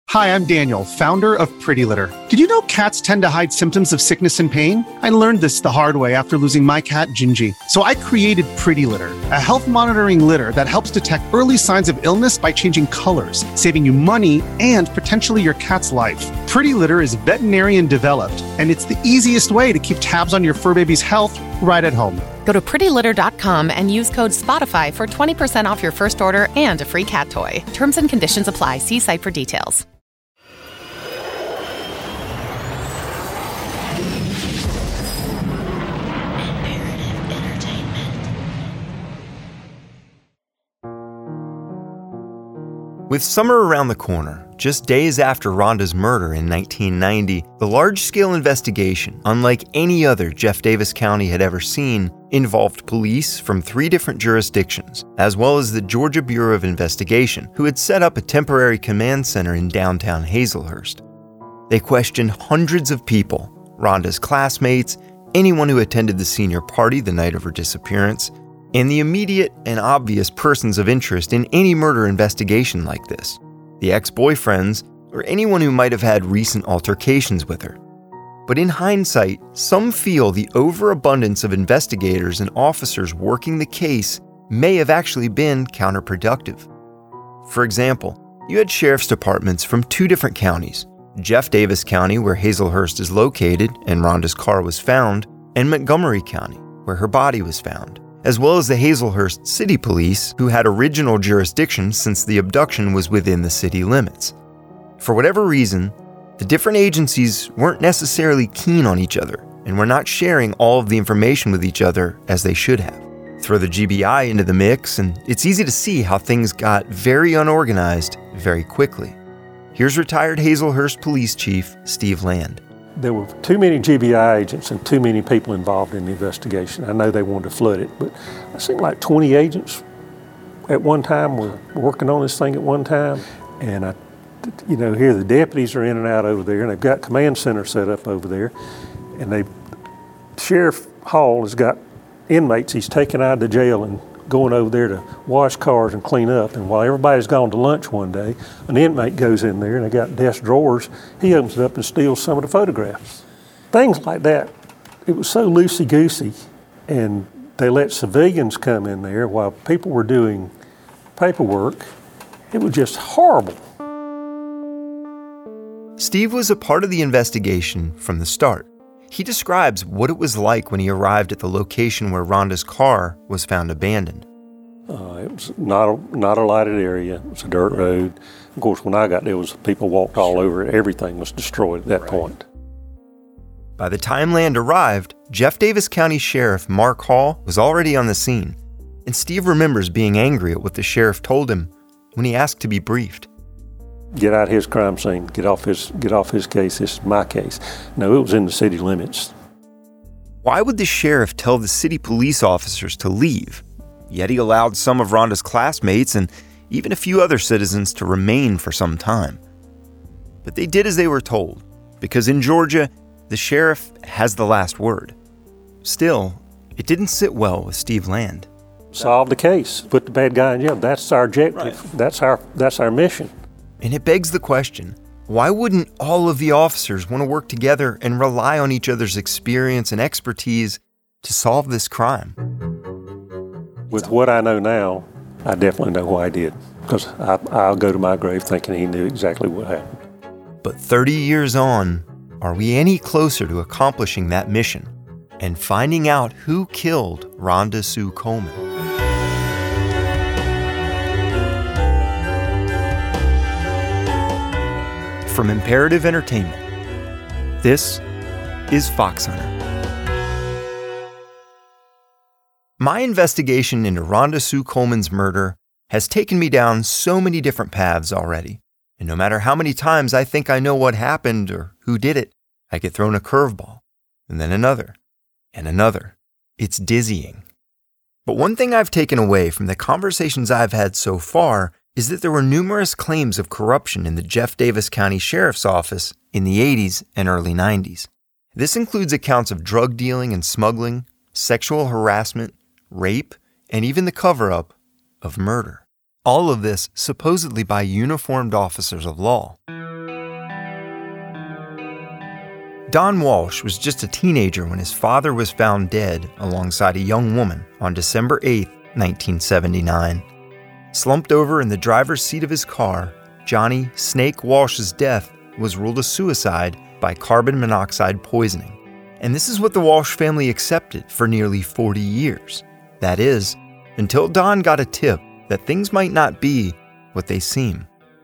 Hi, I'm Daniel, founder of Pretty Litter. Did you know cats tend to hide symptoms of sickness and pain? I learned this the hard way after losing my cat, Gingy. So I created Pretty Litter, a health monitoring litter that helps detect early signs of illness by changing colors, saving you money and potentially your cat's life. Pretty Litter is veterinarian developed, and it's the easiest way to keep tabs on your fur baby's health right at home. Go to prettylitter.com and use code SPOTIFY for 20% off your first order and a free cat toy. Terms and conditions apply. See site for details. With summer around the corner, just days after Rhonda's murder in 1990, the large-scale investigation, unlike any other Jeff Davis County had ever seen, involved police from 3 different jurisdictions, as well as the Georgia Bureau of Investigation, who had set up a temporary command center in downtown Hazelhurst. They questioned hundreds of people, Rhonda's classmates, anyone who attended the senior party the night of her disappearance, and the immediate and obvious persons of interest in any murder investigation like this, the ex-boyfriends or anyone who might have had recent altercations with her. But in hindsight, some feel the overabundance of investigators and officers working the case may have actually been counterproductive. For example, you had sheriff's departments from 2 different counties, Jeff Davis County, where Hazelhurst is located and Rhonda's car was found, and Montgomery County, where her body was found, as well as the Hazelhurst City Police, who had original jurisdiction since the abduction was within the city limits. For whatever reason, the different agencies weren't necessarily keen on each other and were not sharing all of the information with each other as they should have. Throw the GBI into the mix, and it's easy to see how things got very unorganized very quickly. Here's retired Hazelhurst Police Chief Steve Land. There were too many GBI agents and too many people involved in the investigation. I know they wanted to flood it, but it seemed like 20 agents at one time were working on this thing at one time. And here the deputies are in and out over there, and they've got command center set up over there. And Sheriff Hall has got inmates he's taken out of the jail and going over there to wash cars and clean up. And while everybody's gone to lunch one day, an inmate goes in there and they got desk drawers. He opens it up and steals some of the photographs. Things like that. It was so loosey-goosey. And they let civilians come in there while people were doing paperwork. It was just horrible. Steve was a part of the investigation from the start. He describes what it was like when he arrived at the location where Rhonda's car was found abandoned. It was not a lighted area. It was a dirt road. Of course, when I got there, people walked all over it. Everything was destroyed at that point. By the time Land arrived, Jeff Davis County Sheriff Mark Hall was already on the scene, and Steve remembers being angry at what the sheriff told him when he asked to be briefed. Get out his crime scene, get off his case, this is my case. No, it was in the city limits. Why would the sheriff tell the city police officers to leave? Yet he allowed some of Rhonda's classmates and even a few other citizens to remain for some time. But they did as they were told, because in Georgia, the sheriff has the last word. Still, it didn't sit well with Steve Land. Solve the case, put the bad guy in jail. That's our objective. Right. That's our mission. And it begs the question, why wouldn't all of the officers want to work together and rely on each other's experience and expertise to solve this crime? With what I know now, I definitely know why he did, because I'll go to my grave thinking he knew exactly what happened. But 30 years on, are we any closer to accomplishing that mission and finding out who killed Rhonda Sue Coleman? From Imperative Entertainment, this is Fox Hunter. My investigation into Rhonda Sue Coleman's murder has taken me down so many different paths already, and no matter how many times I think I know what happened or who did it, I get thrown a curveball, and then another, and another. It's dizzying. But one thing I've taken away from the conversations I've had so far is that there were numerous claims of corruption in the Jeff Davis County Sheriff's Office in the 80s and early 90s. This includes accounts of drug dealing and smuggling, sexual harassment, rape, and even the cover-up of murder. All of this supposedly by uniformed officers of law. Don Walsh was just a teenager when his father was found dead alongside a young woman on December 8, 1979. Slumped over in the driver's seat of his car, Johnny Snake Walsh's death was ruled a suicide by carbon monoxide poisoning. And this is what the Walsh family accepted for nearly 40 years. That is, until Don got a tip that things might not be what they seem.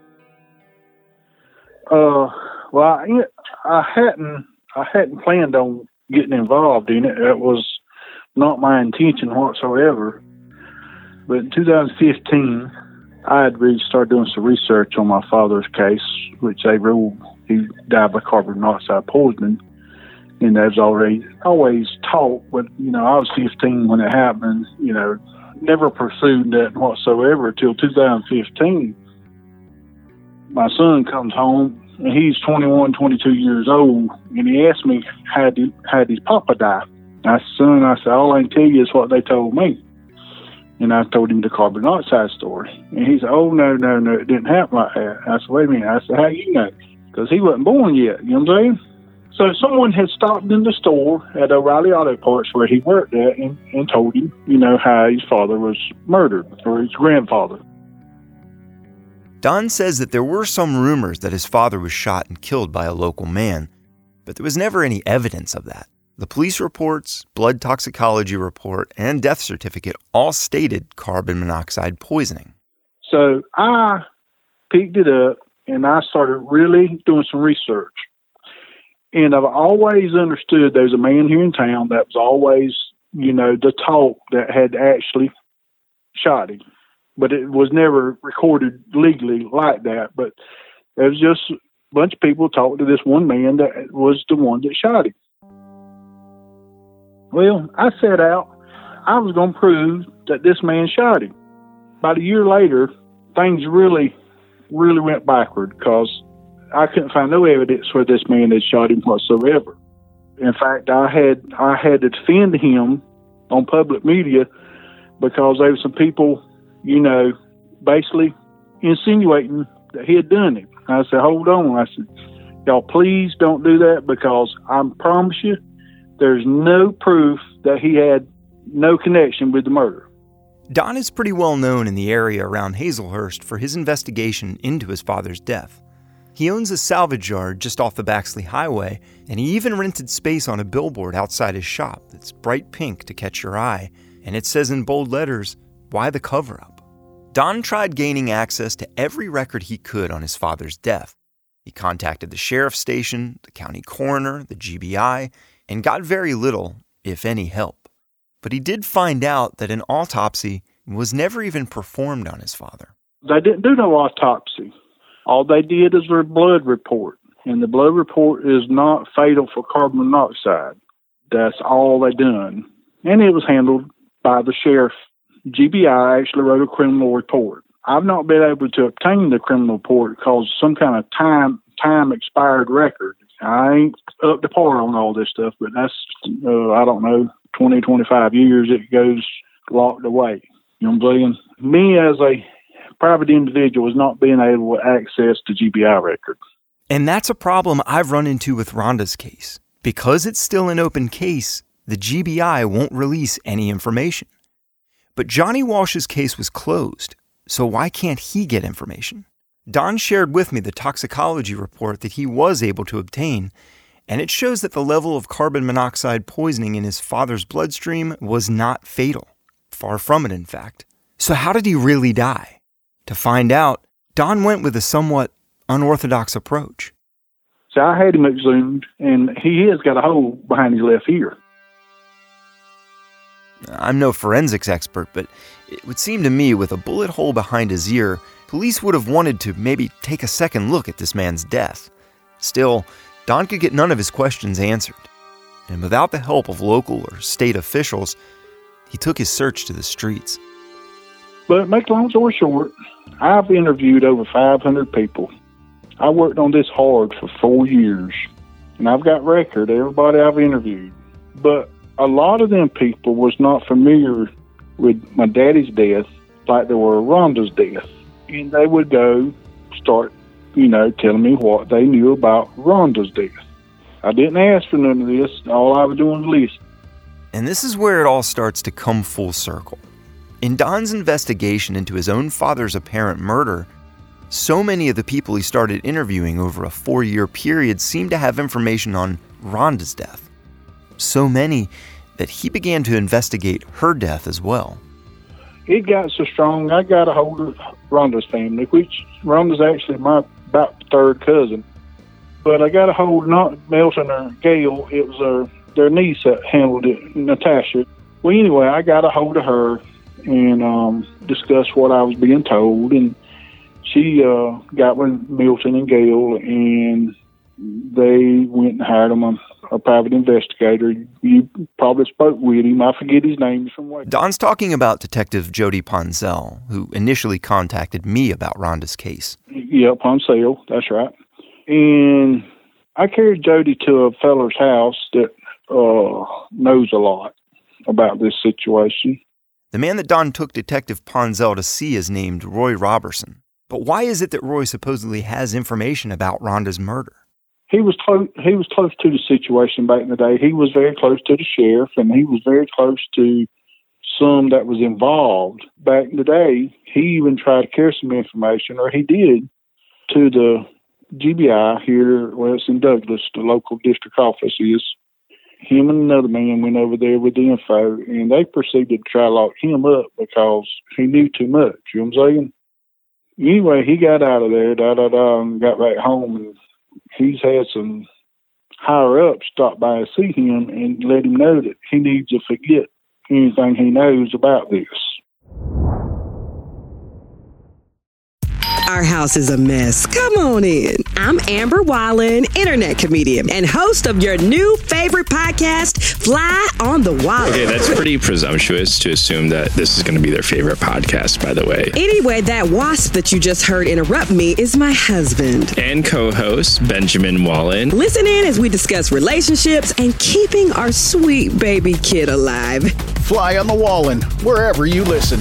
Well, I hadn't planned on getting involved in it. That was not my intention whatsoever. But in 2015, I had really started doing some research on my father's case, which they ruled he died by carbon monoxide poisoning. And that was always taught, but, I was 15 when it happened, never pursued that whatsoever until 2015. My son comes home, and he's 21, 22 years old, and he asked me, how did his papa die? I said, all I can tell you is what they told me. And I told him the carbon monoxide story. And he said, oh, no, it didn't happen like that. I said, wait a minute. I said, how do you know? Because he wasn't born yet, you know what I'm saying? So someone had stopped in the store at O'Reilly Auto Parts where he worked at and told him, how his father was murdered, or his grandfather. Don says that there were some rumors that his father was shot and killed by a local man, but there was never any evidence of that. The police reports, blood toxicology report, and death certificate all stated carbon monoxide poisoning. So I picked it up, and I started really doing some research. And I've always understood there's a man here in town that was always, the talk that had actually shot him. But it was never recorded legally like that. But there was just a bunch of people talking to this one man that was the one that shot him. Well, I set out. I was going to prove that this man shot him. About a year later, things really went backward because I couldn't find no evidence where this man had shot him whatsoever. In fact, I had to defend him on public media because there were some people, basically insinuating that he had done it. I said, hold on. I said, y'all please don't do that because I promise you there's no proof that he had no connection with the murder. Don is pretty well known in the area around Hazelhurst for his investigation into his father's death. He owns a salvage yard just off the Baxley Highway, and he even rented space on a billboard outside his shop that's bright pink to catch your eye, and it says in bold letters, "Why the cover-up?" Don tried gaining access to every record he could on his father's death. He contacted the sheriff's station, the county coroner, the GBI, and got very little, if any, help. But he did find out that an autopsy was never even performed on his father. They didn't do no autopsy. All they did is their blood report, and the blood report is not fatal for carbon monoxide. That's all they done. And it was handled by the sheriff. GBI actually wrote a criminal report. I've not been able to obtain the criminal report because some kind of time expired record. I ain't up to par on all this stuff, but that's, 20, 25 years it goes locked away. You know what I'm saying? Me as a private individual is not being able to access the GBI record. And that's a problem I've run into with Rhonda's case. Because it's still an open case, the GBI won't release any information. But Johnny Walsh's case was closed, so why can't he get information? Don shared with me the toxicology report that he was able to obtain, and it shows that the level of carbon monoxide poisoning in his father's bloodstream was not fatal. Far from it, in fact. So how did he really die? To find out, Don went with a somewhat unorthodox approach. So I had him exhumed, and he has got a hole behind his left ear. I'm no forensics expert, but it would seem to me with a bullet hole behind his ear, police would have wanted to maybe take a second look at this man's death. Still, Don could get none of his questions answered. And without the help of local or state officials, he took his search to the streets. But make a long story short, I've interviewed over 500 people. I worked on this hard for 4 years, and I've got record of everybody I've interviewed. But a lot of them people was not familiar with my daddy's death like they were Rhonda's death. And they would go start, telling me what they knew about Rhonda's death. I didn't ask for none of this. All I was doing was listening. And this is where it all starts to come full circle. In Don's investigation into his own father's apparent murder, so many of the people he started interviewing over a 4-year period seemed to have information on Rhonda's death. So many that he began to investigate her death as well. It got so strong, I got a hold of Rhonda's family, which Rhonda's actually my about third cousin. But I got a hold, not Milton or Gail, it was their niece that handled it, Natasha. Well, anyway, I got a hold of her and discussed what I was being told, and she got with Milton and Gail, and they went and hired him a private investigator. You probably spoke with him. I forget his name. Don's talking about Detective Jody Ponzell, who initially contacted me about Rhonda's case. Yeah, Ponzell, that's right. And I carried Jody to a feller's house that knows a lot about this situation. The man that Don took Detective Ponzell to see is named Roy Robertson. But why is it that Roy supposedly has information about Rhonda's murder? He was close to the situation back in the day. He was very close to the sheriff, and he was very close to some that was involved. Back in the day, he even tried to carry some information, or he did, to the GBI here, well, it's in Douglas, the local district office is. Him and another man went over there with the info, and they proceeded to try to lock him up because he knew too much, you know what I'm saying? Anyway, he got out of there, and got back home, and he's had some higher-ups stop by and see him and let him know that he needs to forget anything he knows about this. Our house is a mess. Come on in. I'm Amber Wallen, internet comedian and host of your new favorite podcast, Fly on the Wall. Okay, that's pretty presumptuous to assume that this is going to be their favorite podcast, by the way. Anyway, that wasp that you just heard interrupt me is my husband. And co-host, Benjamin Wallen. Listen in as we discuss relationships and keeping our sweet baby kid alive. Fly on the Wallen, wherever you listen.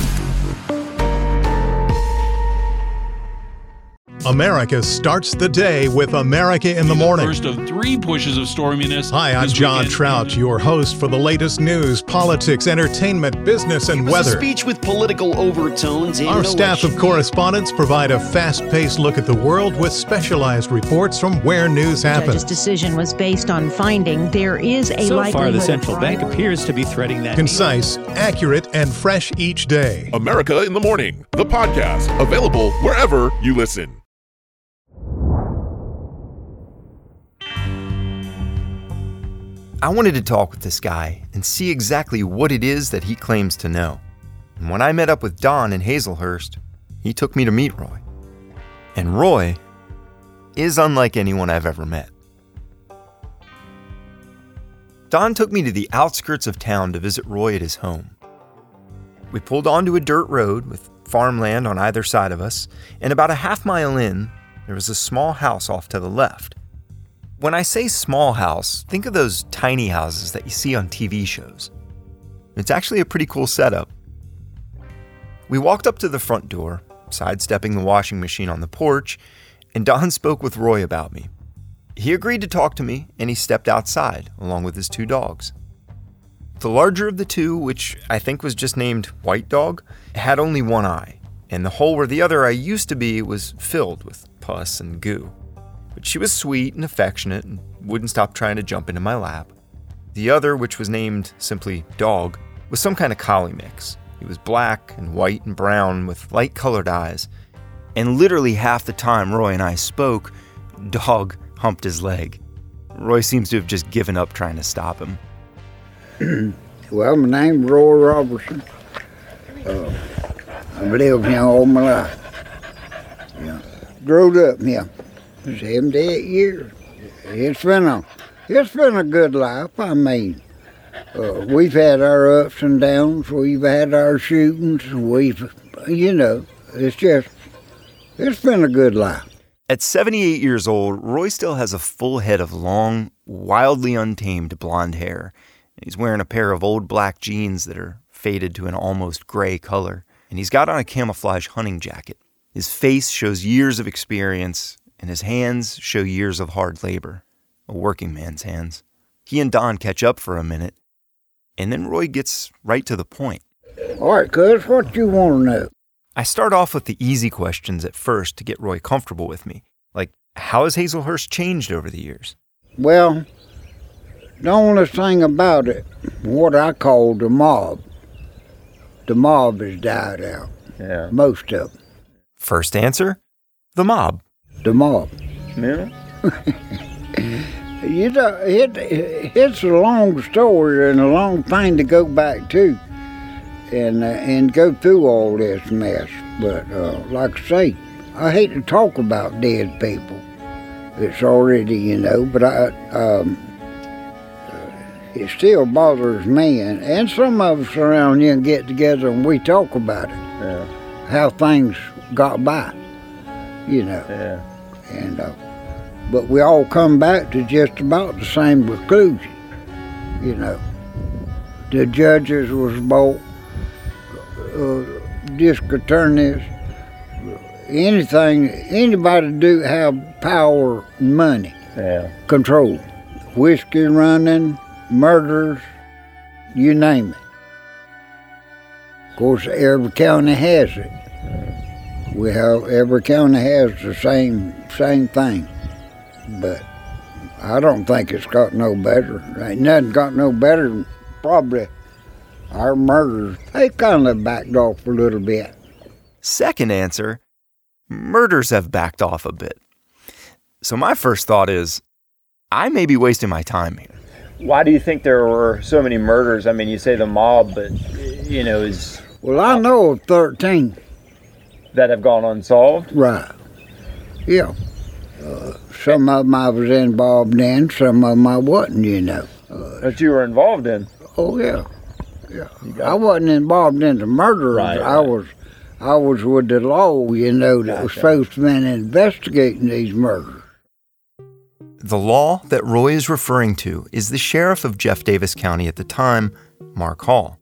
America starts the day with America in the Morning. First of 3 pushes of storminess. Hi, I'm John Trout, your host for the latest news, politics, entertainment, business, and weather. A speech with political overtones. Our staff of correspondents provide a fast-paced look at the world with specialized reports from where news happens. The judge's decision was based on finding there is a likelihood. So far, the central bank appears to be threading that. Concise, accurate, and fresh each day. America in the Morning, the podcast, available wherever you listen. I wanted to talk with this guy and see exactly what it is that he claims to know. And when I met up with Don in Hazelhurst, he took me to meet Roy. And Roy is unlike anyone I've ever met. Don took me to the outskirts of town to visit Roy at his home. We pulled onto a dirt road with farmland on either side of us, and about a half-mile in, there was a small house off to the left. When I say small house, think of those tiny houses that you see on TV shows. It's actually a pretty cool setup. We walked up to the front door, sidestepping the washing machine on the porch, and Don spoke with Roy about me. He agreed to talk to me, and he stepped outside, along with his 2 dogs. The larger of the 2, which I think was just named White Dog, had only 1 eye, and the hole where the other eye used to be was filled with pus and goo. But she was sweet and affectionate and wouldn't stop trying to jump into my lap. The other, which was named simply Dog, was some kind of collie mix. He was black and white and brown with light-colored eyes. And literally half the time Roy and I spoke, Dog humped his leg. Roy seems to have just given up trying to stop him. Well, my name's Roy Robertson. I've lived here all my life. Grew up here. 78 years. It's been a good life. I mean, we've had our ups and downs. We've had our shootings. It's been a good life. At 78 years old, Roy still has a full head of long, wildly untamed blonde hair. He's wearing a pair of old black jeans that are faded to an almost gray color, and he's got on a camouflage hunting jacket. His face shows years of experience, and his hands show years of hard labor. a working man's hands. He and Don catch up for a minute, and then Roy gets right to the point. All right, cuz, what you want to know? I start off with the easy questions at first to get Roy comfortable with me, like how has Hazelhurst changed over the years? Well, the only thing about it, what I call the mob has died out. Yeah. Most of them. First answer, the mob. The mob. Yeah. You know, it's a long story and a long thing to go back to and go through all this mess. But like I say, I hate to talk about dead people. It's already, you know, but it still bothers me. And some of us around here get together and we talk about it. Yeah. How things got by, you know. Yeah. And but we all come back to just about the same conclusion, you know. The judges was bought, district attorneys, anything, anybody do have power, money, control, whiskey running, murders, you name it. Of course, every county has it. Every county has the same thing, but I don't think it's got no better. Ain't nothing got no better than probably our murders. They kind of backed off a little bit. Second answer, murders have backed off a bit. So my first thought is, I may be wasting my time here. Why do you think there were so many murders? I mean, you say the mob, but, you know, is... Well, I know of 13. That have gone unsolved? Right. Yeah. Some of them I was involved in, some of them I wasn't, you know. That you were involved in? Oh, yeah. Yeah. I wasn't involved in the murders. Right. I was with the law, you know, that was supposed to be investigating these murders. The law that Roy is referring to is the sheriff of Jeff Davis County at the time, Mark Hall.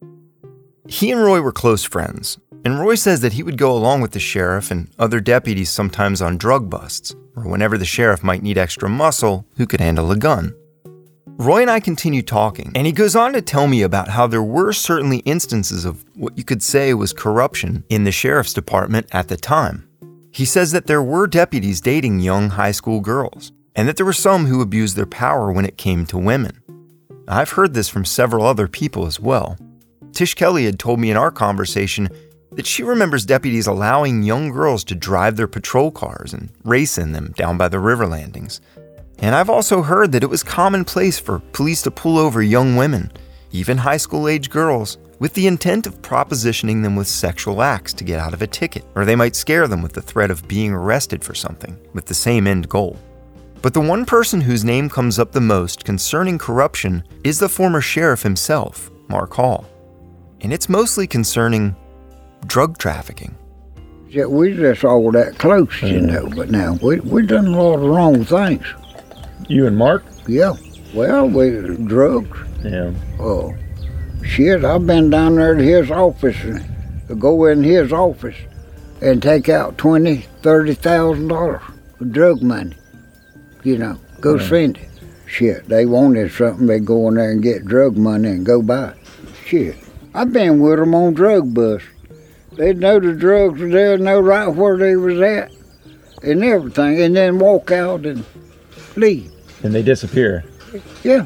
He and Roy were close friends, and Roy says that he would go along with the sheriff and other deputies sometimes on drug busts, or whenever the sheriff might need extra muscle who could handle a gun. Roy and I continue talking, and he goes on to tell me about how there were certainly instances of what you could say was corruption in the sheriff's department at the time. He says that there were deputies dating young high school girls, and that there were some who abused their power when it came to women. I've heard this from several other people as well. Tish Kelly had told me in our conversation that she remembers deputies allowing young girls to drive their patrol cars and race in them down by the river landings. And I've also heard that it was commonplace for police to pull over young women, even high school-age girls, with the intent of propositioning them with sexual acts to get out of a ticket, or they might scare them with the threat of being arrested for something, with the same end goal. But the one person whose name comes up the most concerning corruption is the former sheriff himself, Mark Hall. And it's mostly concerning drug trafficking. Yeah, we just all that close, you know, but now we done a lot of wrong things. You and Mark? Yeah. Well, drugs. Yeah. Oh, shit, I've been down there to his office and go in his office and take out $20,000, $30,000 of drug money. You know, go spend it. Shit, they wanted something, they go in there and get drug money and go buy it. Shit, I've been with them on drug busts. They'd know the drugs were there, know right where they was at and everything, and then walk out and leave. And they disappear. Yeah.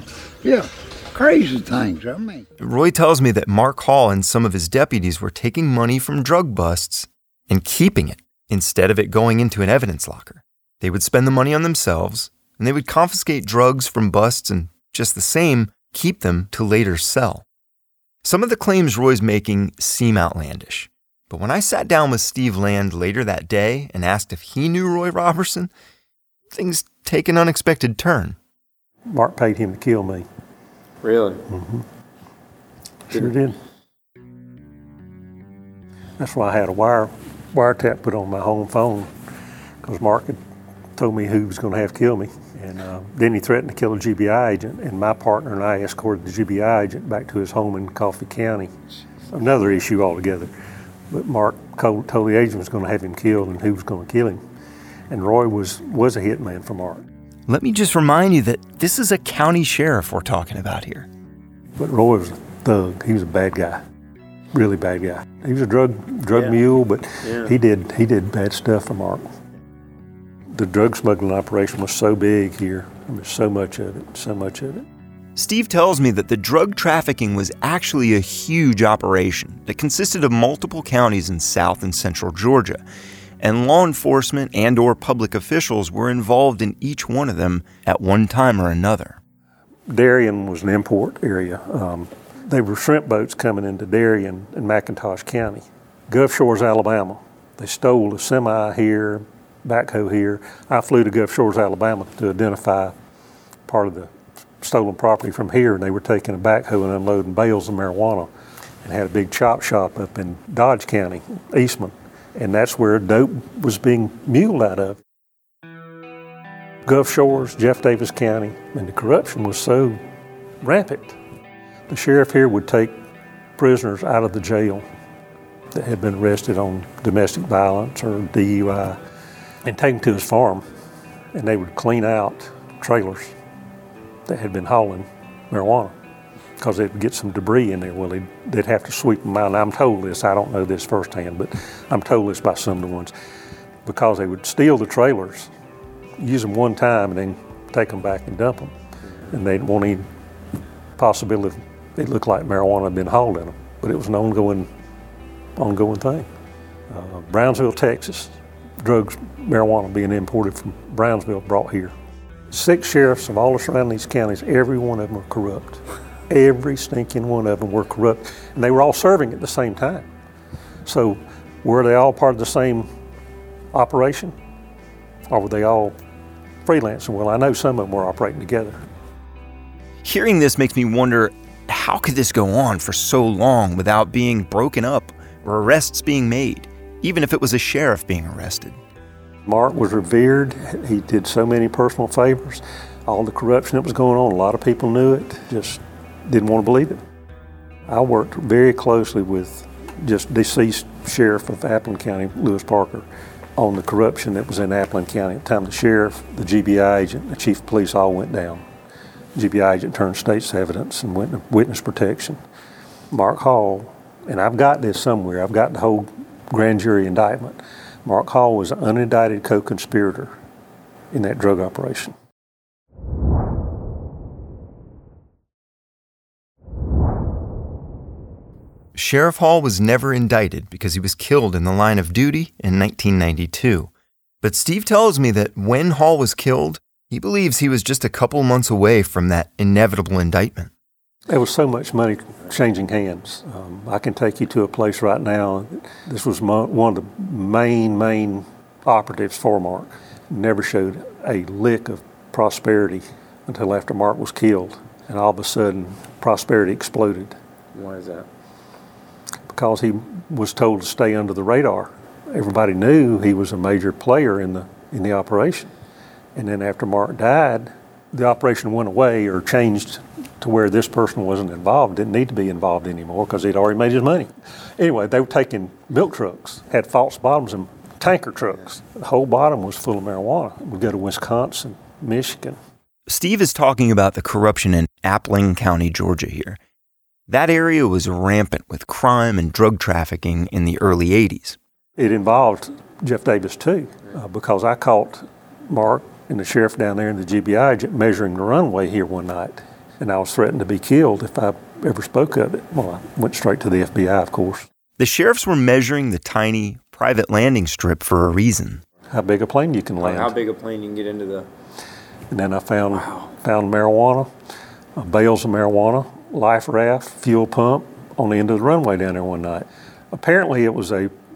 Crazy things, I mean. Roy tells me that Mark Hall and some of his deputies were taking money from drug busts and keeping it instead of it going into an evidence locker. They would spend the money on themselves, and they would confiscate drugs from busts and, just the same, keep them to later sell. Some of the claims Roy's making seem outlandish, but when I sat down with Steve Land later that day and asked if he knew Roy Robertson, things take an unexpected turn. Mark paid him to kill me. Really? Mm-hmm. Sure did. That's why I had a wiretap put on my home phone, because Mark had told me who was going to have killed me. And then he threatened to kill a GBI agent, and my partner and I escorted the GBI agent back to his home in Coffee County. Another issue altogether. But Mark told the agent was going to have him killed and who was going to kill him. And Roy was a hitman for Mark. Let me just remind you that this is a county sheriff we're talking about here. But Roy was a thug. He was a bad guy, really bad guy. He was a drug mule, but he did bad stuff for Mark. The drug smuggling operation was so big here. There's so much of it. Steve tells me that the drug trafficking was actually a huge operation that consisted of multiple counties in South and Central Georgia, and law enforcement and/or public officials were involved in each one of them at one time or another. Darien was an import area. They were shrimp boats coming into Darien in McIntosh County. Gulf Shores, Alabama. They stole a semi here, backhoe here. I flew to Gulf Shores, Alabama to identify part of the stolen property from here, and they were taking a backhoe and unloading bales of marijuana and had a big chop shop up in Dodge County, Eastman, and that's where dope was being muled out of. Gulf Shores, Jeff Davis County, and the corruption was so rampant. The sheriff here would take prisoners out of the jail that had been arrested on domestic violence or DUI and take them to his farm, and they would clean out trailers that had been hauling marijuana because they'd get some debris in there. Well, they'd have to sweep them out. And I'm told this, I don't know this firsthand, but I'm told this by some of the ones, because they would steal the trailers, use them one time, and then take them back and dump them. And they didn't want any possibility it looked like marijuana had been hauled in them, but it was an ongoing thing. Brownsville, Texas, drugs, marijuana being imported from Brownsville, brought here. 6 sheriffs of all the surrounding counties, every one of them were corrupt. Every stinking one of them were corrupt, and they were all serving at the same time. So were they all part of the same operation, or were they all freelancing? Well, I know some of them were operating together. Hearing this makes me wonder, how could this go on for so long without being broken up or arrests being made, even if it was a sheriff being arrested? Mark was revered. He did so many personal favors. All the corruption that was going on, a lot of people knew it, just didn't want to believe it. I worked very closely with just deceased sheriff of Appleton County, Lewis Parker, on the corruption that was in Appleton County. At the time, the sheriff, the GBI agent, the chief of police all went down. The GBI agent turned state's evidence and went to witness protection. Mark Hall, and I've got this somewhere, I've got the whole grand jury indictment. Mark Hall was an unindicted co-conspirator in that drug operation. Sheriff Hall was never indicted because he was killed in the line of duty in 1992. But Steve tells me that when Hall was killed, he believes he was just a couple months away from that inevitable indictment. There was so much money changing hands. I can take you to a place right now. This was one of the main operatives for Mark. Never showed a lick of prosperity until after Mark was killed. And all of a sudden, prosperity exploded. Why is that? Because he was told to stay under the radar. Everybody knew he was a major player in the operation. And then after Mark died, the operation went away or changed to where this person wasn't involved, didn't need to be involved anymore because he'd already made his money. Anyway, they were taking milk trucks, had false bottoms and tanker trucks. The whole bottom was full of marijuana. We'd go to Wisconsin, Michigan. Steve is talking about the corruption in Appling County, Georgia here. That area was rampant with crime and drug trafficking in the early 80s. It involved Jeff Davis too, because I caught Mark and the sheriff down there and the GBI agent measuring the runway here one night. And I was threatened to be killed if I ever spoke of it. Well, I went straight to the FBI, of course. The sheriffs were measuring the tiny private landing strip for a reason. How big a plane you can land. How big a plane you can get into the... And then I found marijuana, bales of marijuana, life raft, fuel pump on the end of the runway down there one night. Apparently it was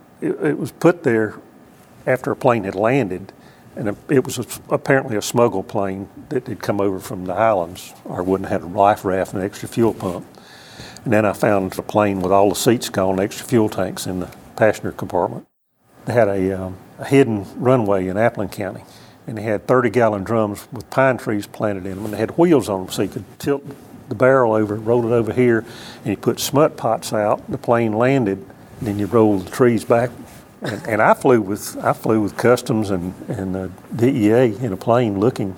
put there after a plane had landed, and it was apparently a smuggle plane that had come over from the Highlands, or wouldn't have had a life raft and an extra fuel pump. And then I found a plane with all the seats gone, extra fuel tanks in the passenger compartment. They had a hidden runway in Appling County, and they had 30-gallon drums with pine trees planted in them, and they had wheels on them so you could tilt the barrel over, roll it over here, and you put smut pots out. The plane landed, and then you roll the trees back. And I flew with customs and the DEA in a plane looking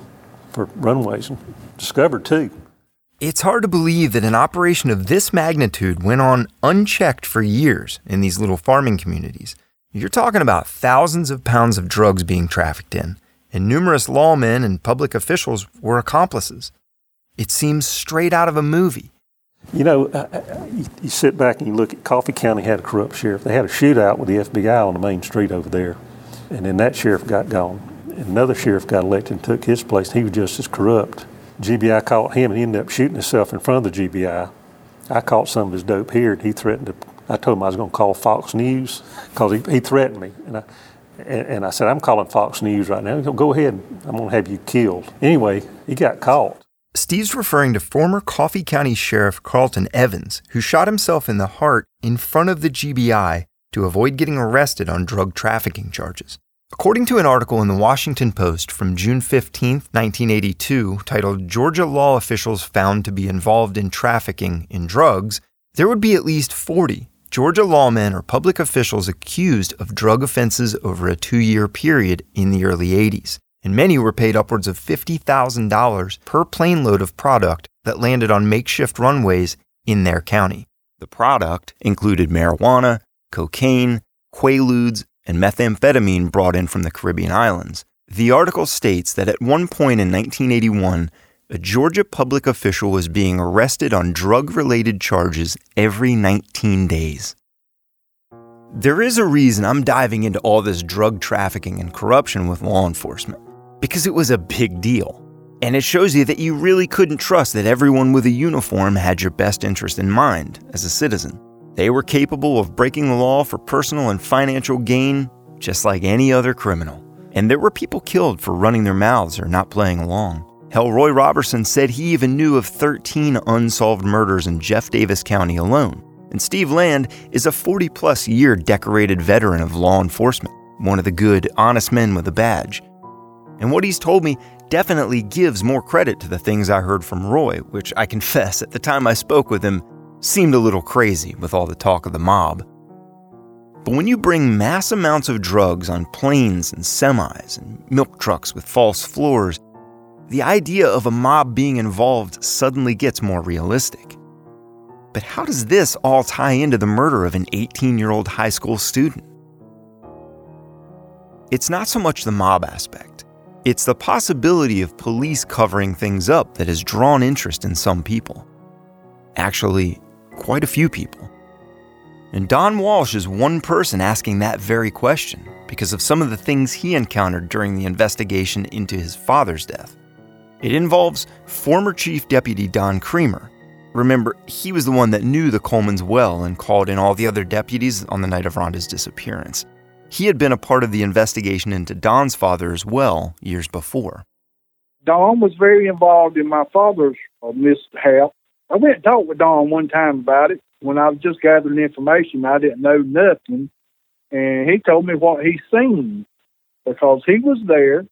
for runways and discovered too. It's hard to believe that an operation of this magnitude went on unchecked for years in these little farming communities. You're talking about thousands of pounds of drugs being trafficked in, and numerous lawmen and public officials were accomplices. It seems straight out of a movie. You know, you sit back and you look at Coffee County had a corrupt sheriff. They had a shootout with the FBI on the main street over there, and then that sheriff got gone. And another sheriff got elected and took his place. He was just as corrupt. GBI caught him, and he ended up shooting himself in front of the GBI. I caught some of his dope here, and he threatened to. I told him I was going to call Fox News because he threatened me, and I said, I'm calling Fox News right now. He said, go ahead, I'm going to have you killed. Anyway, he got caught. Steve's referring to former Coffee County Sheriff Carlton Evans, who shot himself in the heart in front of the GBI to avoid getting arrested on drug trafficking charges. According to an article in the Washington Post from June 15, 1982, titled "Georgia Law Officials Found to be Involved in Trafficking in Drugs," there would be at least 40 Georgia lawmen or public officials accused of drug offenses over a 2-year period in the early 80s, and many were paid upwards of $50,000 per plane load of product that landed on makeshift runways in their county. The product included marijuana, cocaine, quaaludes, and methamphetamine brought in from the Caribbean islands. The article states that at one point in 1981, a Georgia public official was being arrested on drug-related charges every 19 days. There is a reason I'm diving into all this drug trafficking and corruption with law enforcement, because it was a big deal. And it shows you that you really couldn't trust that everyone with a uniform had your best interest in mind as a citizen. They were capable of breaking the law for personal and financial gain, just like any other criminal. And there were people killed for running their mouths or not playing along. Hell, Roy Robertson said he even knew of 13 unsolved murders in Jeff Davis County alone. And Steve Land is a 40-plus year decorated veteran of law enforcement, one of the good, honest men with a badge. And what he's told me definitely gives more credit to the things I heard from Roy, which I confess at the time I spoke with him seemed a little crazy with all the talk of the mob. But when you bring mass amounts of drugs on planes and semis and milk trucks with false floors, the idea of a mob being involved suddenly gets more realistic. But how does this all tie into the murder of an 18-year-old high school student? It's not so much the mob aspect. It's the possibility of police covering things up that has drawn interest in some people. Actually, quite a few people. And Don Walsh is one person asking that very question because of some of the things he encountered during the investigation into his father's death. It involves former Chief Deputy Don Creamer. Remember, he was the one that knew the Colemans well and called in all the other deputies on the night of Rhonda's disappearance. He had been a part of the investigation into Don's father as well years before. Don was very involved in my father's mishap. I went and talked with Don one time about it when I was just gathering information. I didn't know nothing, and he told me what he seen because he was there,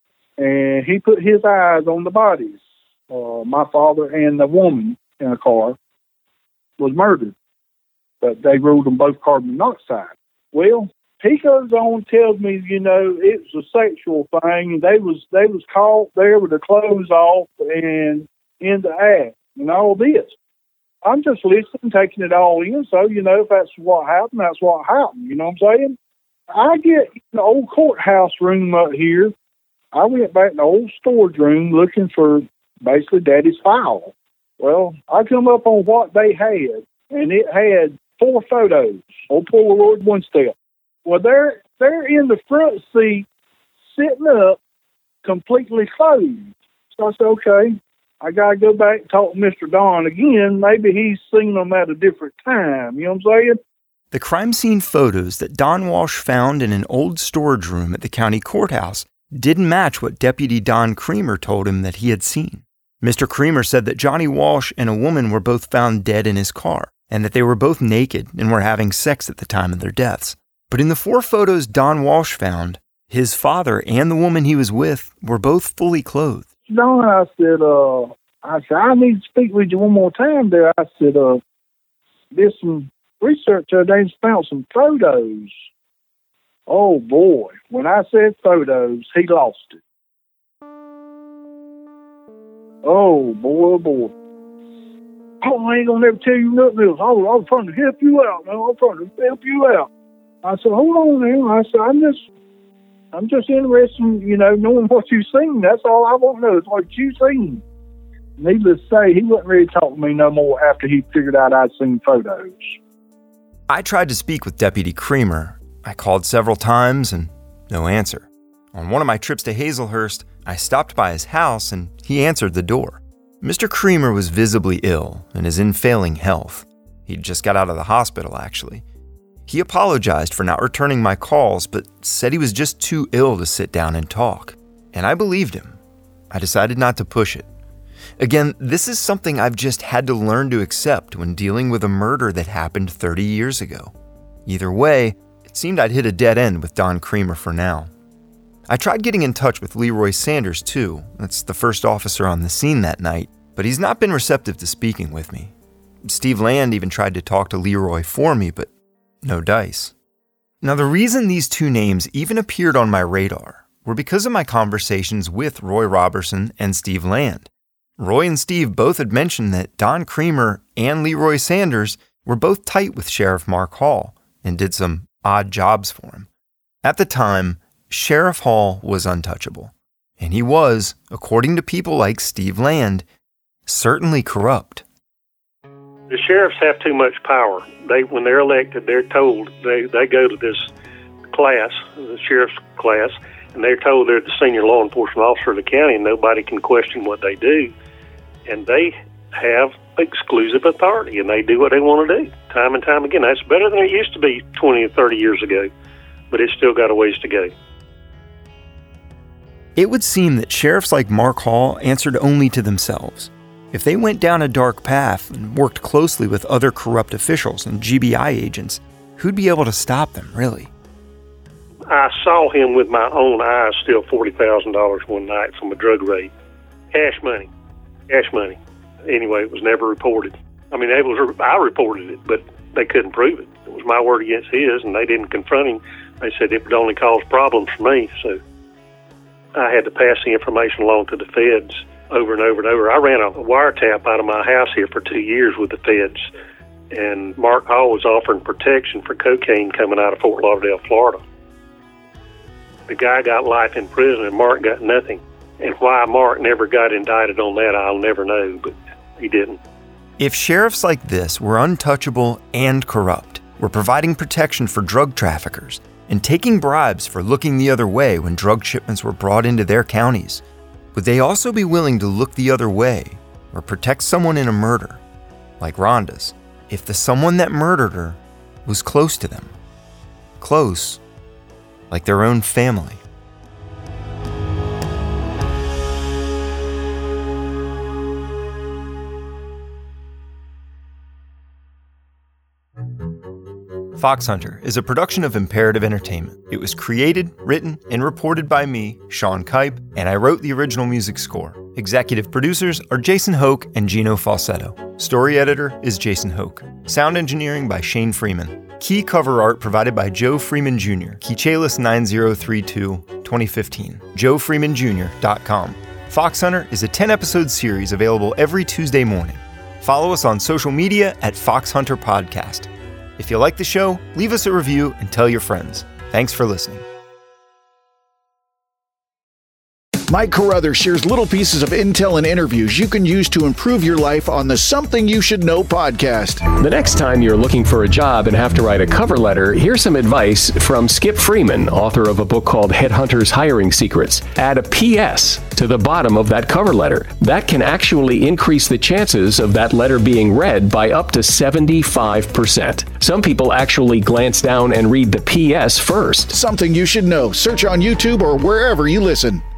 and he put his eyes on the bodies. My father and the woman in a car was murdered, but they ruled them both carbon monoxide. Well, he goes on, tells me, you know, it was a sexual thing, and they was caught there with their clothes off and in the act and all this. I'm just listening, taking it all in. So, you know, if that's what happened, that's what happened. You know what I'm saying? I get in the old courthouse room up here. I went back in the old storage room looking for basically Daddy's file. Well, I come up on what they had, and it had 4 photos on Polaroid one step. Well, they're in the front seat, sitting up, completely clothed. So I said, okay, I got to go back and talk to Mr. Don again. Maybe he's seen them at a different time. You know what I'm saying? The crime scene photos that Don Walsh found in an old storage room at the county courthouse didn't match what Deputy Don Creamer told him that he had seen. Mr. Creamer said that Johnny Walsh and a woman were both found dead in his car, and that they were both naked and were having sex at the time of their deaths. But in the 4 photos Don Walsh found, his father and the woman he was with were both fully clothed. Don, I said, I need to speak with you one more time there. I said, did some research today and found some photos. Oh, boy. When I said photos, he lost it. Oh, boy. Oh, I ain't gonna never tell you nothing else. I was trying to help you out, man. I was trying to help you out. I said, hold on, man. I said, I'm just interested in, knowing what you've seen. That's all I want to know is what you've seen. Needless to say, he wasn't ready to talk to me no more after he figured out I'd seen photos. I tried to speak with Deputy Creamer. I called several times and no answer. On one of my trips to Hazelhurst, I stopped by his house and he answered the door. Mr. Creamer was visibly ill and is in failing health. He'd just got out of the hospital, actually. He apologized for not returning my calls, but said he was just too ill to sit down and talk. And I believed him. I decided not to push it. Again, this is something I've just had to learn to accept when dealing with a murder that happened 30 years ago. Either way, it seemed I'd hit a dead end with Don Creamer for now. I tried getting in touch with Leroy Sanders too. That's the first officer on the scene that night, but he's not been receptive to speaking with me. Steve Land even tried to talk to Leroy for me, but no dice. Now, the reason these two names even appeared on my radar were because of my conversations with Roy Robertson and Steve Land. Roy and Steve both had mentioned that Don Creamer and Leroy Sanders were both tight with Sheriff Mark Hall and did some odd jobs for him. At the time, Sheriff Hall was untouchable, and he was, according to people like Steve Land, certainly corrupt. The sheriffs have too much power. When they're elected, they're told they go to this class, the sheriff's class, and they're told they're the senior law enforcement officer of the county, and nobody can question what they do. And they have exclusive authority, and they do what they want to do, time and time again. That's better than it used to be 20 or 30 years ago, but it's still got a ways to go. It would seem that sheriffs like Mark Hall answered only to themselves. If they went down a dark path and worked closely with other corrupt officials and GBI agents, who'd be able to stop them, really? I saw him with my own eyes steal $40,000 one night from a drug raid. Cash money. Anyway, it was never reported. I reported it, but they couldn't prove it. It was my word against his, and they didn't confront him. They said it would only cause problems for me, so I had to pass the information along to the feds over and over and over. I ran a wiretap out of my house here for 2 years with the feds, and Mark Hall was offering protection for cocaine coming out of Fort Lauderdale, Florida. The guy got life in prison, and Mark got nothing. And why Mark never got indicted on that, I'll never know, but he didn't. If sheriffs like this were untouchable and corrupt, were providing protection for drug traffickers, and taking bribes for looking the other way when drug shipments were brought into their counties, would they also be willing to look the other way or protect someone in a murder, like Rhonda's, if the someone that murdered her was close to them? Close, like their own family. Fox Hunter is a production of Imperative Entertainment. It was created, written, and reported by me, Sean Kipe, and I wrote the original music score. Executive producers are Jason Hoke and Gino Falsetto. Story editor is Jason Hoke. Sound engineering by Shane Freeman. Key cover art provided by Joe Freeman Jr. Keychalis 9032 2015. JoeFreemanJr.com. Fox Hunter is a 10-episode series available every Tuesday morning. Follow us on social media at Fox Hunter Podcast. If you like the show, leave us a review and tell your friends. Thanks for listening. Mike Carruthers shares little pieces of intel and interviews you can use to improve your life on the Something You Should Know podcast. The next time you're looking for a job and have to write a cover letter, here's some advice from Skip Freeman, author of a book called Headhunters Hiring Secrets. Add a PS to the bottom of that cover letter. That can actually increase the chances of that letter being read by up to 75%. Some people actually glance down and read the PS first. Something You Should Know. Search on YouTube or wherever you listen.